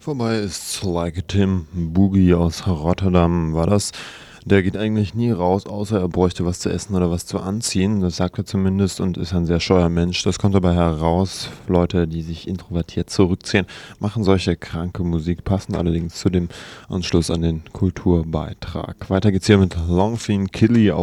Vorbei ist Like Tim Boogie aus Rotterdam, war das. Der geht eigentlich nie raus, außer er bräuchte was zu essen oder was zu anziehen. Das sagt er zumindest und ist ein sehr scheuer Mensch. Das kommt dabei heraus. Leute, die sich introvertiert zurückziehen, machen solche kranke Musik, passen allerdings zu dem Anschluss an den Kulturbeitrag. Weiter geht's hier mit Longfin Killy